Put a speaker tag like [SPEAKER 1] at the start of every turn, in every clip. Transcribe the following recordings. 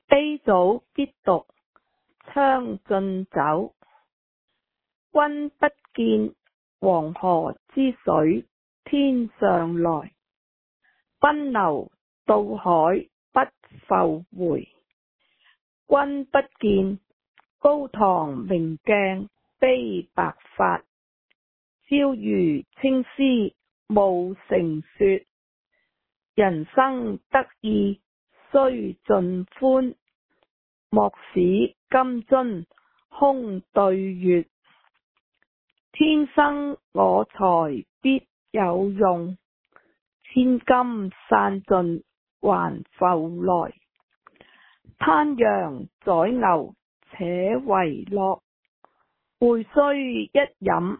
[SPEAKER 1] 悲祖必讀將進酒，君不見黃河之水天上來，奔流到海不復回。君不見高堂明鏡悲白髮，朝如青絲暮成雪。人生得意須盡歡，莫使金樽空對月。天生我材必有用，千金散盡還復來。烹羊宰牛且為樂，會須一飲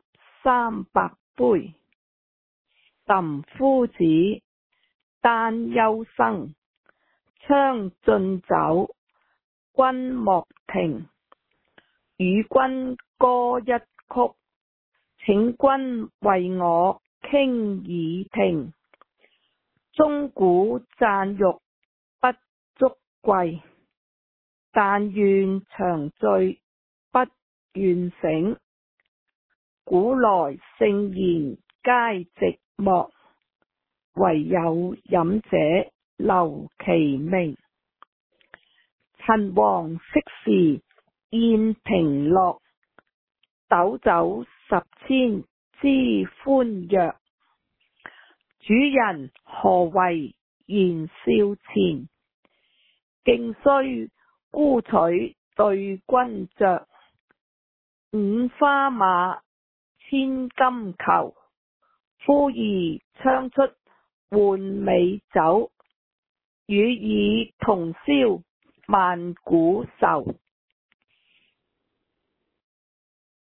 [SPEAKER 1] 300杯。岑夫子，丹丘生，將進酒，君莫停。與君歌一曲，請君為我傾耳聽。鐘鼓饌玉不足貴，但願長醉不願醒。古來聖賢皆寂寞，惟有飲者留其名。陳王昔時宴平樂，斗酒十千之歡躍。主人何為言少錢，徑須沽取對君酌。五花馬，千金裘，呼兒將出換美酒。與爾同銷萬古愁。